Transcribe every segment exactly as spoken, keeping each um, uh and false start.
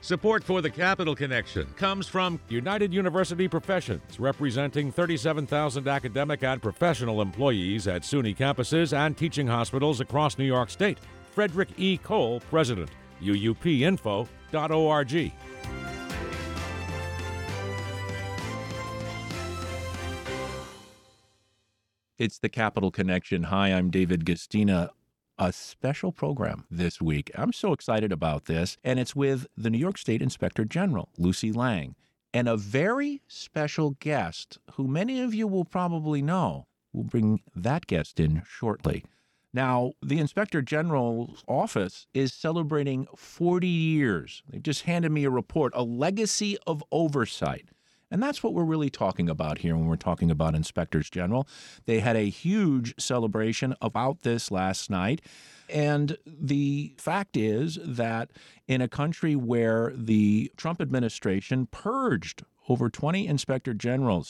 Support for the Capital Connection comes from United University Professions, representing thirty-seven thousand academic and professional employees at SUNY campuses and teaching hospitals across New York State. Frederick E. Cole, President. U U P info dot org. It's the Capital Connection. Hi, I'm David Gastina. A special program this week. I'm so excited about this, and it's with the New York State Inspector General, Lucy Lang, and a very special guest who many of you will probably know. We'll bring that guest in shortly. Now, the Inspector General's office is celebrating forty years. They just handed me a report, a legacy of oversight. And that's what we're really talking about here when we're talking about Inspectors General. They had a huge celebration about this last night. And the fact is that in a country where the Trump administration purged over twenty inspector generals,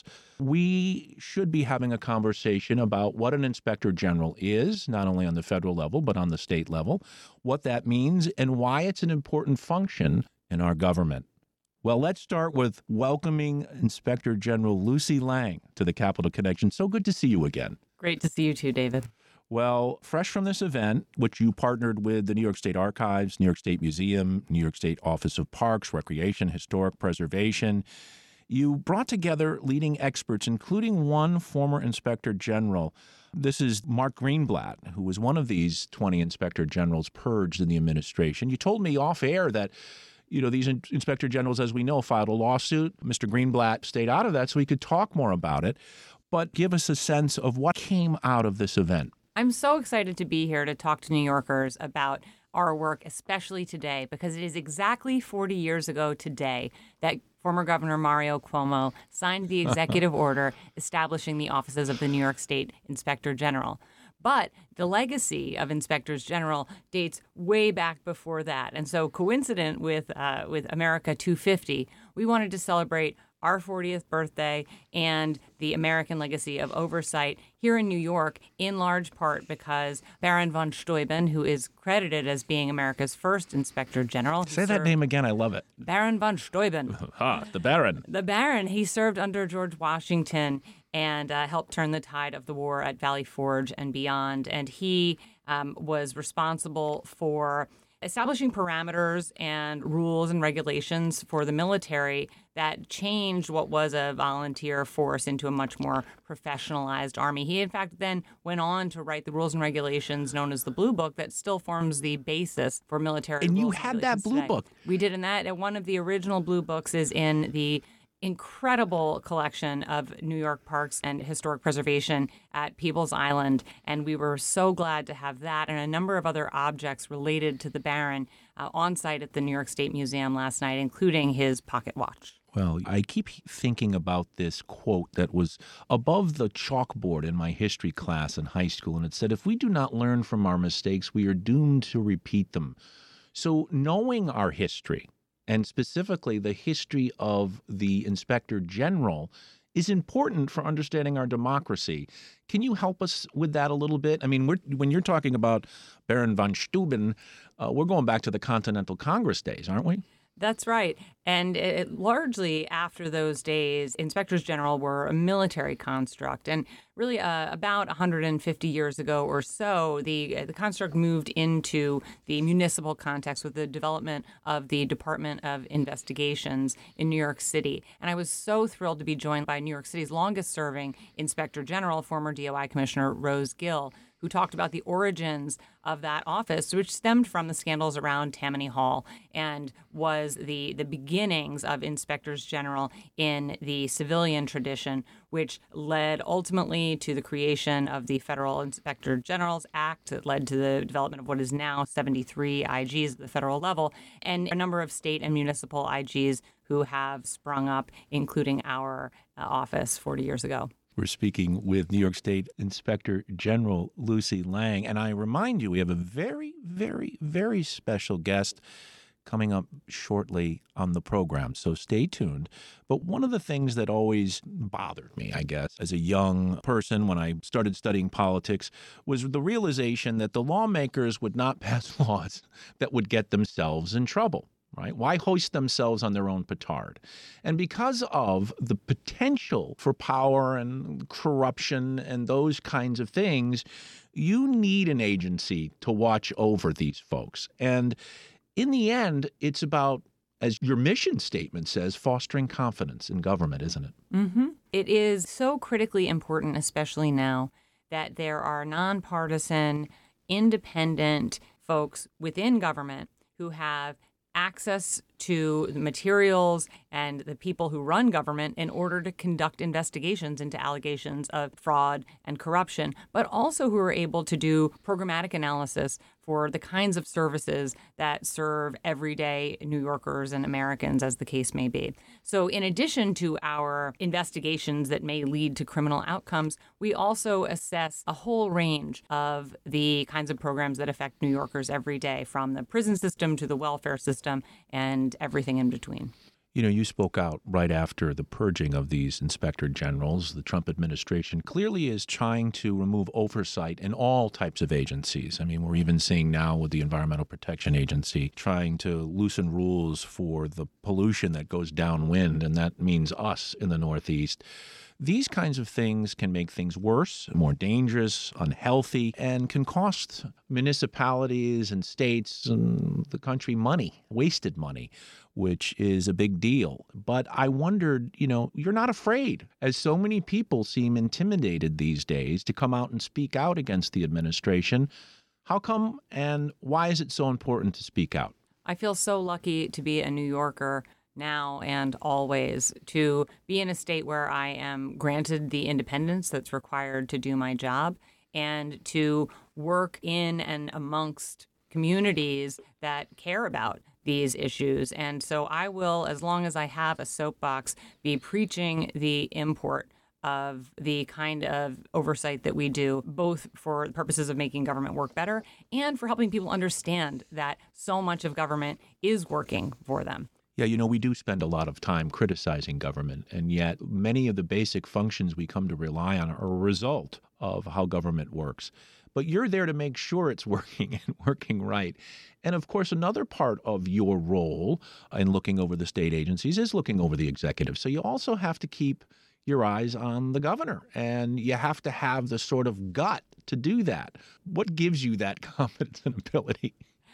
we should be having a conversation about what an inspector general is, not only on the federal level, but on the state level, what that means, and why it's an important function in our government. Well, let's start with welcoming Inspector General Lucy Lang to the Capital Connection. So good to see you again. Great to see you too, David. Well, fresh from this event, which you partnered with the New York State Archives, New York State Museum, New York State Office of Parks, Recreation, Historic Preservation, you brought together leading experts, including one former Inspector General. This is Mark Greenblatt, who was one of these twenty Inspector Generals purged in the administration. You told me off air that You know, these inspector generals, as we know, filed a lawsuit. Mister Greenblatt stayed out of that so he could talk more about it. But give us a sense of what came out of this event. I'm so excited to be here to talk to New Yorkers about our work, especially today, because it is exactly forty years ago today that former Governor Mario Cuomo signed the executive order establishing the offices of the New York State Inspector General. But the legacy of inspectors general dates way back before that. And so coincident with uh, with America two fifty, we wanted to celebrate our fortieth birthday and the American legacy of oversight here in New York, in large part because Baron von Steuben, who is credited as being America's first inspector general. Say that name again. I love it. Baron von Steuben. Ah, the Baron. The Baron. He served under George Washington and uh, helped turn the tide of the war at Valley Forge and beyond. And he um, was responsible for establishing parameters and rules and regulations for the military that changed what was a volunteer force into a much more professionalized army. He, in fact, then went on to write the rules and regulations known as the Blue Book that still forms the basis for military and rules. You and had that Blue today. Book. We did in that. And one of the original Blue Books is in the incredible collection of New York parks and historic preservation at Peebles Island. And we were so glad to have that and a number of other objects related to the Baron uh, on site at the New York State Museum last night, including his pocket watch. Well, I keep thinking about this quote that was above the chalkboard in my history class in high school. And it said, if we do not learn from our mistakes, we are doomed to repeat them. So knowing our history, and specifically the history of the Inspector General, is important for understanding our democracy. Can you help us with that a little bit? I mean, we're, when you're talking about Baron von Steuben, uh, we're going back to the Continental Congress days, aren't we? That's right. And it, largely after those days, inspectors general were a military construct. And really uh, about one hundred fifty years ago or so, the, uh, the construct moved into the municipal context with the development of the Department of Investigations in New York City. And I was so thrilled to be joined by New York City's longest serving inspector general, former D O I Commissioner Rose Gill, who talked about the origins of that office, which stemmed from the scandals around Tammany Hall and was the, the beginnings of inspectors general in the civilian tradition, which led ultimately to the creation of the Federal Inspector General's Act that led to the development of what is now seventy-three I Gs at the federal level, and a number of state and municipal I Gs who have sprung up, including our uh, office forty years ago. We're speaking with New York State Inspector General Lucy Lang. And I remind you, we have a very, very, very special guest coming up shortly on the program. So stay tuned. But one of the things that always bothered me, I guess, as a young person when I started studying politics was the realization that the lawmakers would not pass laws that would get themselves in trouble. right? Why hoist themselves on their own petard? And because of the potential for power and corruption and those kinds of things, you need an agency to watch over these folks. And in the end, it's about, as your mission statement says, fostering confidence in government, isn't it? Mm-hmm. It is so critically important, especially now, that there are nonpartisan, independent folks within government who have access to the materials and the people who run government in order to conduct investigations into allegations of fraud and corruption, but also who are able to do programmatic analysis for the kinds of services that serve everyday New Yorkers and Americans, as the case may be. So in addition to our investigations that may lead to criminal outcomes, we also assess a whole range of the kinds of programs that affect New Yorkers every day, from the prison system to the welfare system and everything in between. You know, you spoke out right after the purging of these inspector generals. The Trump administration clearly is trying to remove oversight in all types of agencies. I mean, we're even seeing now with the Environmental Protection Agency trying to loosen rules for the pollution that goes downwind, and that means us in the Northeast. These kinds of things can make things worse, more dangerous, unhealthy, and can cost municipalities and states and the country money, wasted money, which is a big deal. But I wondered, you know, you're not afraid, as so many people seem intimidated these days to come out and speak out against the administration. How come, and why is it so important to speak out? I feel so lucky to be a New Yorker now and always, to be in a state where I am granted the independence that's required to do my job, and to work in and amongst communities that care about these issues. And so I will, as long as I have a soapbox, be preaching the import of the kind of oversight that we do, both for the purposes of making government work better and for helping people understand that so much of government is working for them. Yeah, you know, we do spend a lot of time criticizing government, and yet many of the basic functions we come to rely on are a result of how government works. But you're there to make sure it's working and working right. And of course, another part of your role in looking over the state agencies is looking over the executive. So you also have to keep your eyes on the governor, and you have to have the sort of gut to do that. What gives you that confidence and ability?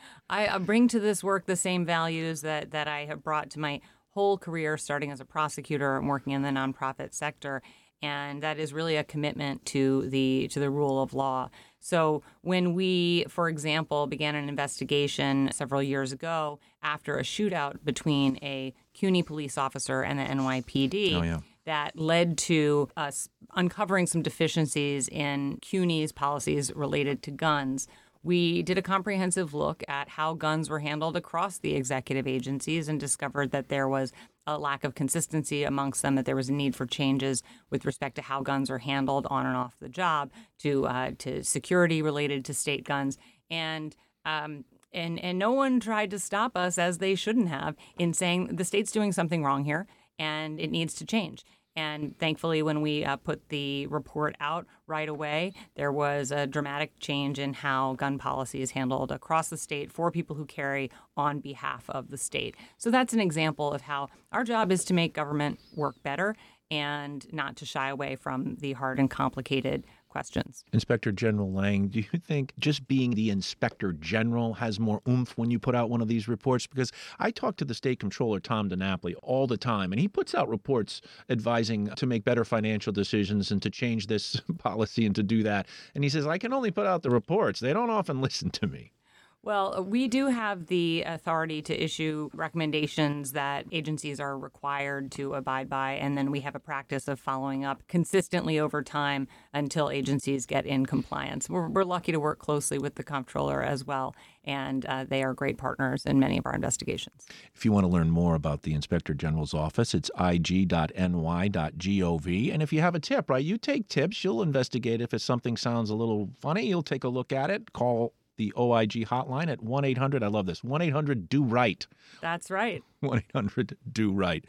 I bring to this work the same values that, that I have brought to my whole career, starting as a prosecutor and working in the nonprofit sector. And that is really a commitment to the to the rule of law. So when we, for example, began an investigation several years ago after a shootout between a CUNY police officer and the N Y P D, oh, yeah. that led to us uncovering some deficiencies in CUNY's policies related to guns, we did a comprehensive look at how guns were handled across the executive agencies and discovered that there was a lack of consistency amongst them, that there was a need for changes with respect to how guns are handled on and off the job, to uh, to security related to state guns. And um, and and no one tried to stop us, as they shouldn't have, in saying the state's doing something wrong here and it needs to change. And thankfully, when we uh, put the report out right away, there was a dramatic change in how gun policy is handled across the state for people who carry on behalf of the state. So that's an example of how our job is to make government work better and not to shy away from the hard and complicated questions. Inspector General Lang, do you think just being the Inspector General has more oomph when you put out one of these reports? Because I talk to the State Comptroller, Tom DiNapoli, all the time, and he puts out reports advising to make better financial decisions and to change this policy and to do that. And he says, I can only put out the reports. They don't often listen to me. Well, we do have the authority to issue recommendations that agencies are required to abide by, and then we have a practice of following up consistently over time until agencies get in compliance. We're, we're lucky to work closely with the comptroller as well, and uh, they are great partners in many of our investigations. If you want to learn more about the Inspector General's office, it's I G dot N Y dot gov. And if you have a tip, right, you take tips, you'll investigate. If it's something sounds a little funny, you'll take a look at it, call the O I G hotline at one eight hundred, I love this, one eight hundred do right. That's right. one eight hundred do right.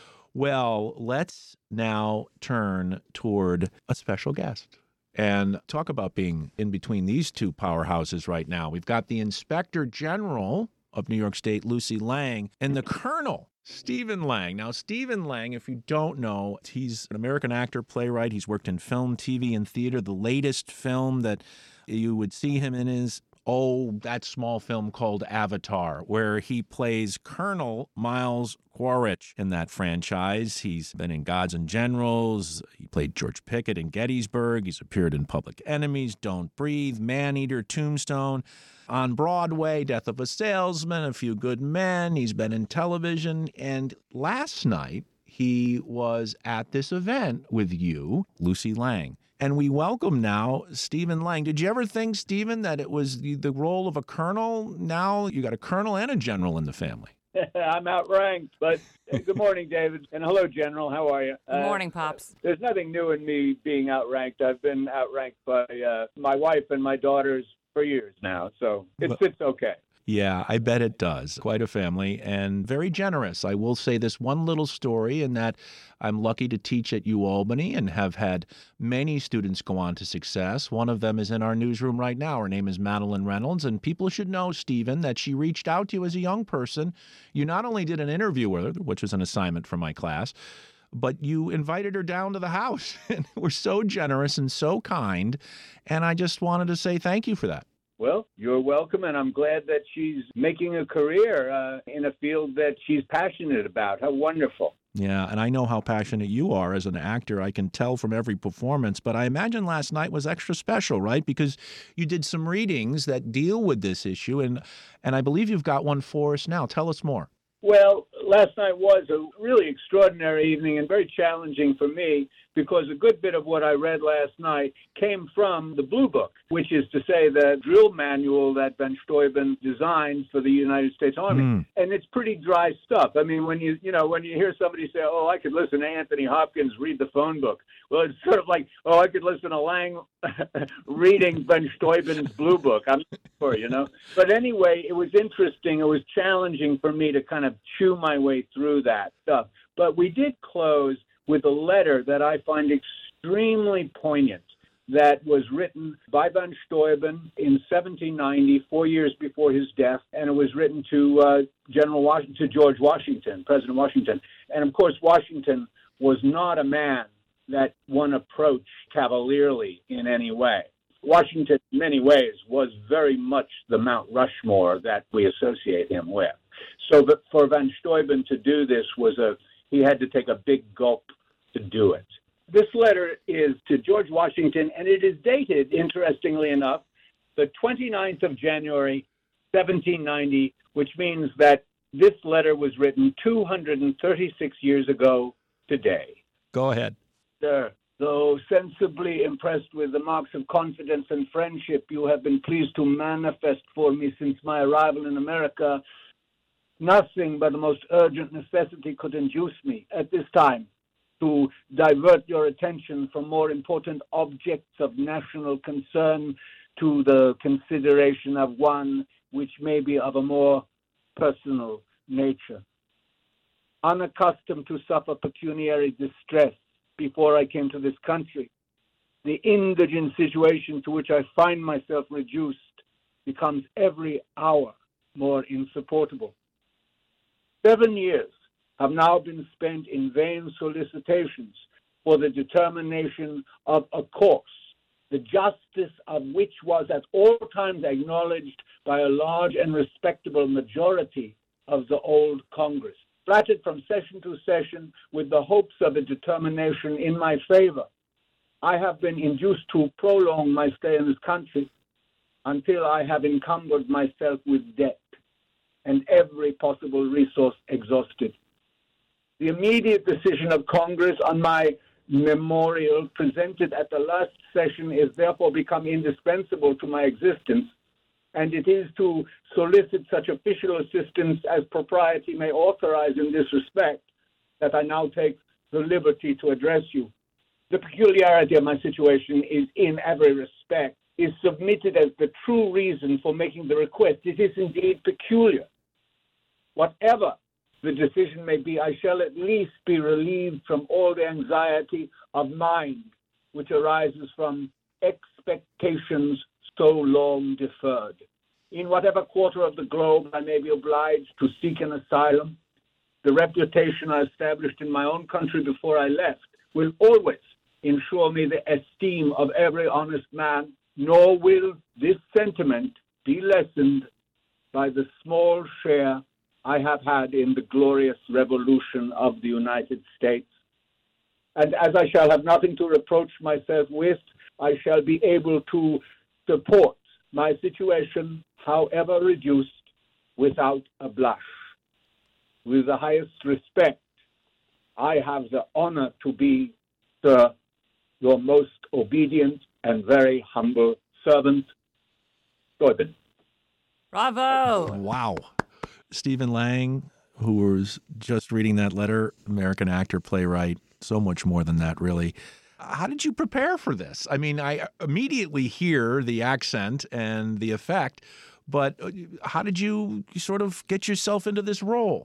Well, let's now turn toward a special guest and talk about being in between these two powerhouses right now. We've got the Inspector General of New York State, Lucy Lang, and the Colonel, Stephen Lang. Now, Stephen Lang, if you don't know, he's an American actor, playwright. He's worked in film, T V, and theater. The latest film that you would see him in is, oh, that small film called Avatar, where he plays Colonel Miles Quaritch in that franchise. He's been in Gods and Generals. He played George Pickett in Gettysburg. He's appeared in Public Enemies, Don't Breathe, Maneater, Tombstone. On Broadway, Death of a Salesman, A Few Good Men. He's been in television. And last night, he was at this event with you, Lucy Lang. And we welcome now Stephen Lang. Did you ever think, Stephen, that it was the, the role of a colonel? Now you got a colonel and a general in the family. I'm outranked, but good morning, David. And hello, General. How are you? Good morning, uh, Pops. There's nothing new in me being outranked. I've been outranked by uh, my wife and my daughters for years now, so it fits okay. Yeah, I bet it does. Quite a family and very generous. I will say this one little story in that I'm lucky to teach at UAlbany and have had many students go on to success. One of them is in our newsroom right now. Her name is Madeline Reynolds, and people should know, Stephen, that she reached out to you as a young person. You not only did an interview with her, which was an assignment for my class, but you invited her down to the house and were so generous and so kind. And I just wanted to say thank you for that. Well, you're welcome, and I'm glad that she's making a career uh, in a field that she's passionate about. How wonderful. Yeah, and I know how passionate you are as an actor. I can tell from every performance, but I imagine last night was extra special, right? Because you did some readings that deal with this issue, and, and I believe you've got one for us now. Tell us more. Well, last night was a really extraordinary evening and very challenging for me because a good bit of what I read last night came from the Blue Book, which is to say the drill manual that von Steuben designed for the United States Army. Mm. And it's pretty dry stuff. I mean, when you, you know, when you hear somebody say, oh, I could listen to Anthony Hopkins read the phone book. Well, it's sort of like, oh, I could listen to Lang reading von Steuben's Blue Book. I'm not sure, you know. But anyway, it was interesting. It was challenging for me to kind of chew my way through that stuff. But we did close with a letter that I find extremely poignant that was written by von Steuben in seventeen ninety, four years before his death, and it was written to uh, General Washington, to George Washington, President Washington. And of course, Washington was not a man that one approached cavalierly in any way. Washington, in many ways, was very much the Mount Rushmore that we associate him with. So that for von Steuben to do this was a, he had to take a big gulp to do it. This letter is to George Washington, and it is dated, interestingly enough, the twenty-ninth of January, seventeen ninety, which means that this letter was written two hundred thirty-six years ago today. Go ahead. Sir, though sensibly impressed with the marks of confidence and friendship you have been pleased to manifest for me since my arrival in America, nothing but the most urgent necessity could induce me at this time to divert your attention from more important objects of national concern to the consideration of one which may be of a more personal nature. Unaccustomed to suffer pecuniary distress before I came to this country, the indigent situation to which I find myself reduced becomes every hour more insupportable. Seven years have now been spent in vain solicitations for the determination of a course, the justice of which was at all times acknowledged by a large and respectable majority of the old Congress. Flattered from session to session with the hopes of a determination in my favor, I have been induced to prolong my stay in this country until I have encumbered myself with debt and every possible resource exhausted. The immediate decision of Congress on my memorial presented at the last session is therefore become indispensable to my existence, and it is to solicit such official assistance as propriety may authorize in this respect that I now take the liberty to address you. The peculiarity of my situation is in every respect, is submitted as the true reason for making the request. It is indeed peculiar. Whatever the decision may be, I shall at least be relieved from all the anxiety of mind which arises from expectations so long deferred. in whatever quarter of the globe I may be obliged to seek an asylum, the reputation I established in my own country before I left will always ensure me the esteem of every honest man, nor will this sentiment be lessened by the small share I have had in the glorious revolution of the United States. And as I shall have nothing to reproach myself with, I shall be able to support my situation, however reduced, without a blush. With the highest respect, I have the honor to be, sir, your most obedient and very humble servant, Steuben. Bravo! Wow. Stephen Lang, who was just reading that letter, American actor, playwright, so much more than that, really. How did you prepare for this? I mean, I immediately hear the accent and the effect, but how did you sort of get yourself into this role?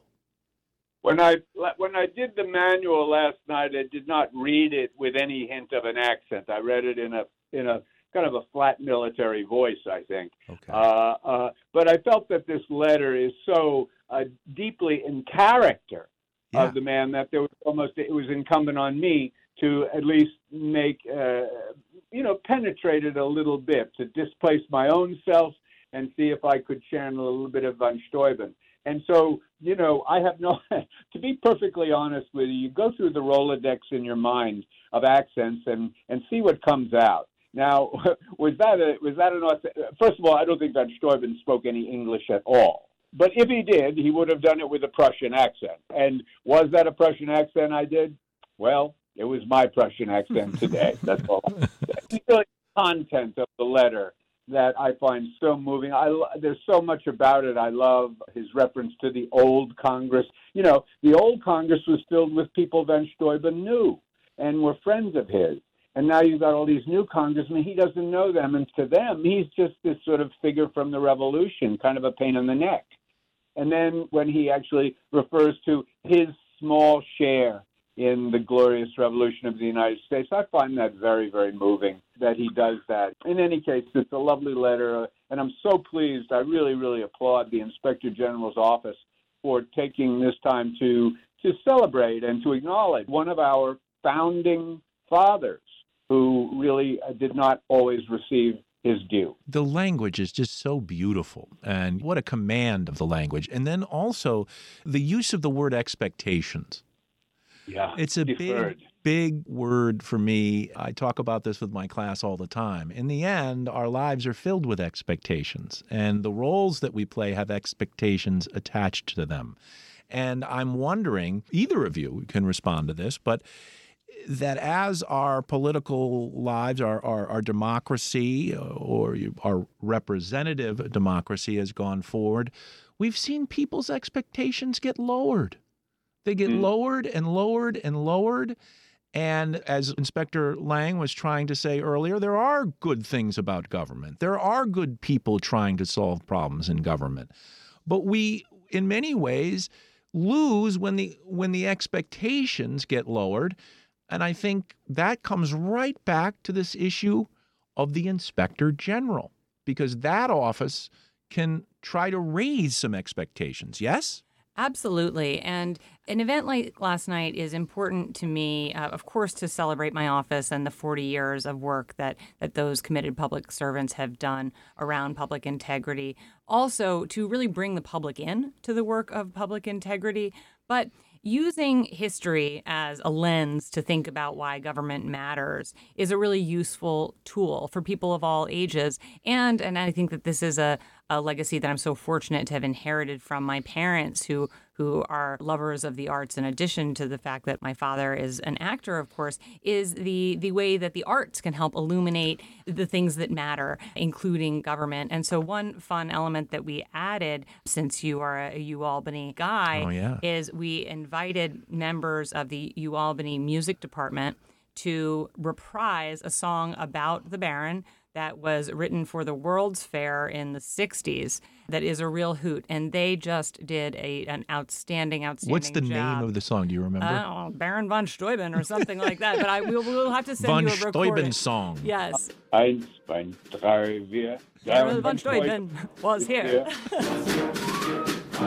When I when I did the manual last night, I did not read it with any hint of an accent. I read it in a in a kind of a flat military voice, I think. Okay. Uh, uh, but I felt that this letter is so uh, deeply in character Yeah. of the man that there was almost it was incumbent on me to at least make uh, you know penetrate it a little bit, to displace my own self and see if I could channel a little bit of von Steuben. And so, you know, I have no, to be perfectly honest with you, you go through the Rolodex in your mind of accents and, and see what comes out. Now, was that a, was that an, first of all, I don't think von Steuben spoke any English at all. But if he did, he would have done it with a Prussian accent. And was that a Prussian accent I did? Well, it was my Prussian accent today. That's all. It's really the content of the letter that I find so moving. I, there's so much about it. I love his reference to the old Congress. You know, the old Congress was filled with people von Steuben knew and were friends of his. And now you've got all these new congressmen. He doesn't know them. And to them, he's just this sort of figure from the revolution, kind of a pain in the neck. And then when he actually refers to his small share in the glorious revolution of the United States, I find that very, very moving that he does that. In any case, it's a lovely letter, uh, and I'm so pleased. I really, really applaud the Inspector General's office for taking this time to to celebrate and to acknowledge one of our founding fathers who really uh, did not always receive his due. The language is just so beautiful, and what a command of the language. And then also the use of the word expectations. Yeah, It's a deferred. big, big word for me. I talk about this with my class all the time. In the end, our lives are filled with expectations, and the roles that we play have expectations attached to them. And I'm wondering, either of you can respond to this, but that as our political lives, our, our, our democracy or our representative democracy has gone forward, we've seen people's expectations get lowered. They get mm. lowered and lowered and lowered. And as Inspector Lang was trying to say earlier, there are good things about government. There are good people trying to solve problems in government. But we, in many ways, lose when the when the expectations get lowered. And I think that comes right back to this issue of the Inspector General, because that office can try to raise some expectations. Yes? Absolutely. And an event like last night is important to me, uh, of course, to celebrate my office and the forty years of work that, that those committed public servants have done around public integrity. Also, to really bring the public in to the work of public integrity. But using history as a lens to think about why government matters is a really useful tool for people of all ages. And and I think that this is a, a legacy that I'm so fortunate to have inherited from my parents who who are lovers of the arts, in addition to the fact that my father is an actor, of course, is the the way that the arts can help illuminate the things that matter, including government. And so one fun element that we added, since you are a UAlbany guy, oh, yeah. is we invited members of the UAlbany music department to reprise a song about the Baron that was written for the World's Fair in the sixties that is a real hoot. And they just did a an outstanding, outstanding What's the job. name of the song? Do you remember? I don't know, Baron von Steuben or something like that. But I we'll, we'll have to send Von you a recording. Steuben song. Yes. Eins, zwei, drei, vier. Baron von Steuben was here. Yeah.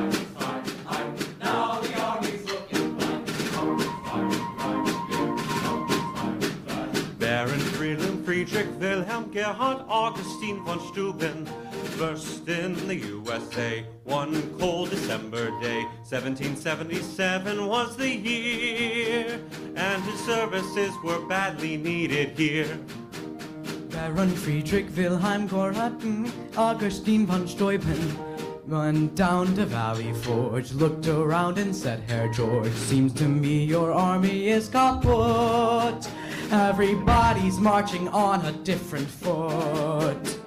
Baron Friedrich, Friedrich Wilhelm Gerhard Augustine von Steuben burst in the U S A one cold December day. seventeen seventy-seven was the year, and his services were badly needed here. Baron Friedrich Wilhelm Gerhard Augustine von Steuben went down to Valley Forge, looked around and said, Herr George, seems to me your army is kaput. Everybody's marching on a different foot.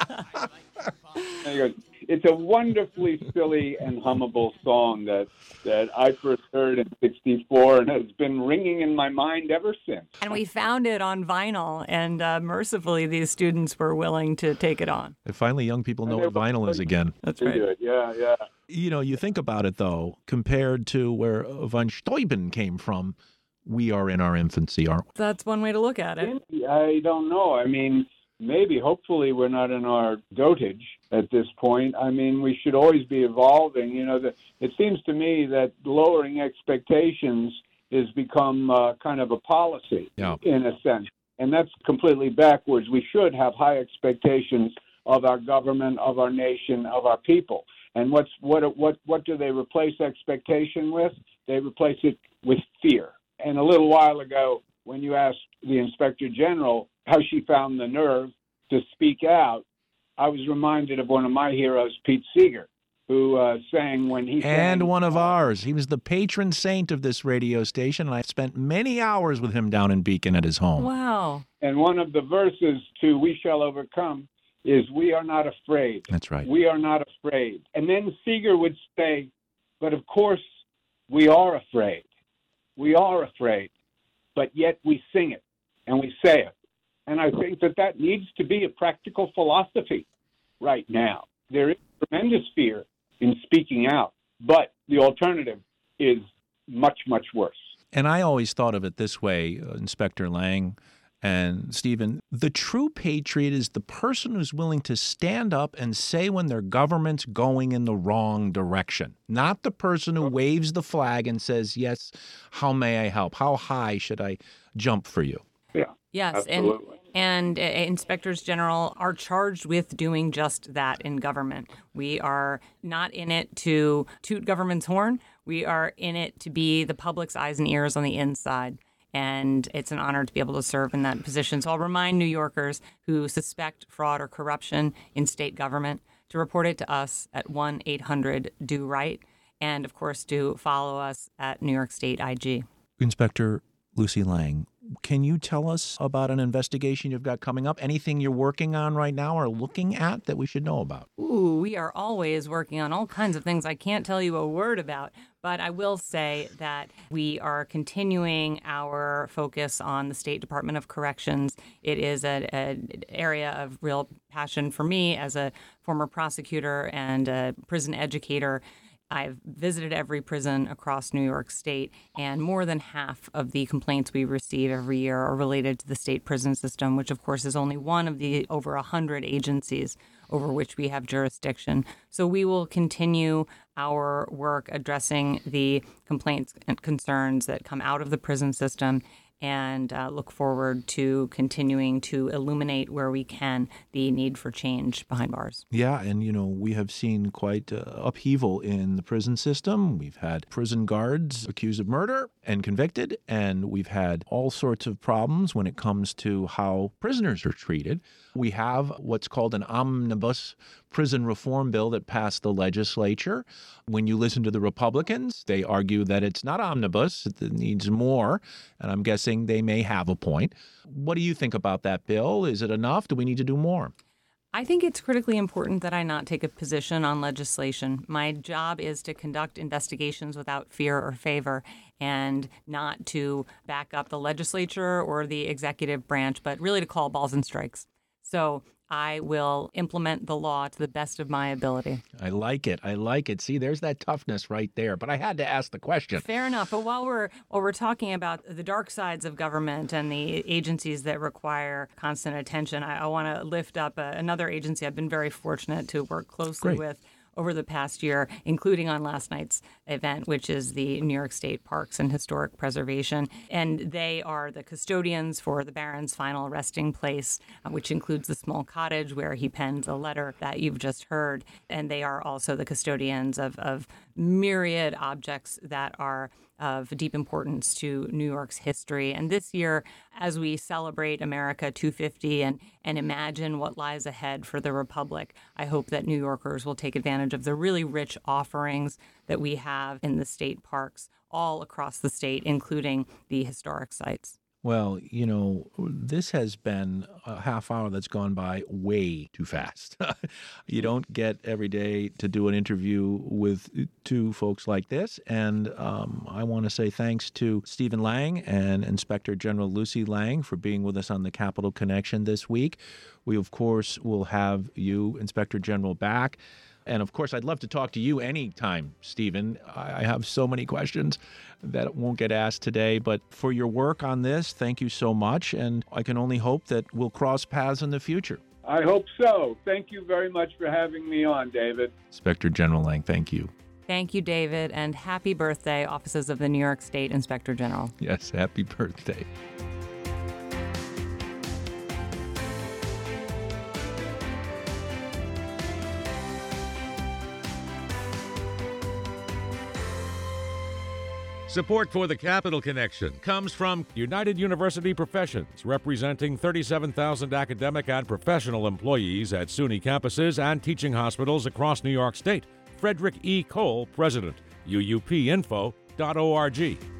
It's a wonderfully silly and hummable song that that I first heard in sixty-four and has been ringing in my mind ever since. And we found it on vinyl, and uh, mercifully, these students were willing to take it on. And finally, young people know what vinyl is again. That's right. It. Yeah, yeah. You know, you think about it, though, compared to where von Steuben came from, we are in our infancy, aren't we? That's one way to look at it. I don't know. I mean, maybe, hopefully, we're not in our dotage at this point. I mean, we should always be evolving. You know, the, it seems to me that lowering expectations has become uh, kind of a policy, yeah. in a sense. And that's completely backwards. We should have high expectations of our government, of our nation, of our people. And what's what what what do they replace expectation with? They replace it with fear. And a little while ago, when you asked the Inspector General how she found the nerve to speak out, I was reminded of one of my heroes, Pete Seeger, who uh, sang when he And sang, one of ours. He was the patron saint of this radio station, and I spent many hours with him down in Beacon at his home. Wow. And one of the verses to We Shall Overcome is, we are not afraid. That's right. We are not afraid. And then Seeger would say, but of course we are afraid. We are afraid. But yet we sing it and we say it. And I think that that needs to be a practical philosophy right now. There is tremendous fear in speaking out, but the alternative is much, much worse. And I always thought of it this way, uh, Inspector Lang and Stephen, the true patriot is the person who's willing to stand up and say when their government's going in the wrong direction, not the person who waves the flag and says, yes, how may I help? How high should I jump for you? Yeah. Yes, absolutely. and and uh, inspectors general are charged with doing just that in government. We are not in it to toot government's horn. We are in it to be the public's eyes and ears on the inside. And it's an honor to be able to serve in that position. So I'll remind New Yorkers who suspect fraud or corruption in state government to report it to us at one eight hundred do right. And, of course, to follow us at New York State I G. Inspector Lucy Lang, can you tell us about an investigation you've got coming up? Anything you're working on right now or looking at that we should know about? Ooh, we are always working on all kinds of things I can't tell you a word about. But I will say that we are continuing our focus on the State Department of Corrections. It is an area of real passion for me as a former prosecutor and a prison educator. I've visited every prison across New York State, and more than half of the complaints we receive every year are related to the state prison system, which, of course, is only one of the over one hundred agencies over which we have jurisdiction. So we will continue our work addressing the complaints and concerns that come out of the prison system, and uh, look forward to continuing to illuminate where we can the need for change behind bars. Yeah, and, you know, we have seen quite uh, upheaval in the prison system. We've had prison guards accused of murder and convicted, and we've had all sorts of problems when it comes to how prisoners are treated. We have what's called an omnibus prison reform bill that passed the legislature. When you listen to the Republicans, they argue that it's not omnibus, it needs more, and I'm guessing they may have a point. What do you think about that bill? Is it enough? Do we need to do more? I think it's critically important that I not take a position on legislation. My job is to conduct investigations without fear or favor, and not to back up the legislature or the executive branch, but really to call balls and strikes. So I will implement the law to the best of my ability. I like it. I like it. See, there's that toughness right there. But I had to ask the question. Fair enough. But while we're while we're talking about the dark sides of government and the agencies that require constant attention, I, I want to lift up a, another agency I've been very fortunate to work closely Great. with over the past year, including on last night's event, which is the New York State Parks and Historic Preservation. And they are the custodians for the Baron's final resting place, uh, which includes the small cottage where he penned the letter that you've just heard. And they are also the custodians of, of myriad objects that are of deep importance to New York's history. And this year, as we celebrate America two fifty and, and imagine what lies ahead for the Republic, I hope that New Yorkers will take advantage of the really rich offerings that we have in the state parks all across the state, including the historic sites. Well, you know, this has been a half hour that's gone by way too fast. You don't get every day to do an interview with two folks like this. And um, I want to say thanks to Stephen Lang and Inspector General Lucy Lang for being with us on the Capitol Connection this week. We, of course, will have you, Inspector General, back. And, of course, I'd love to talk to you anytime, Stephen. I have so many questions that won't get asked today. But for your work on this, thank you so much. And I can only hope that we'll cross paths in the future. I hope so. Thank you very much for having me on, David. Inspector General Lang, thank you. Thank you, David, and happy birthday, offices of the New York State Inspector General. Yes, happy birthday. Support for the Capital Connection comes from United University Professions, representing thirty-seven thousand academic and professional employees at SUNY campuses and teaching hospitals across New York State. Frederick E. Cole, President, U U P info dot org.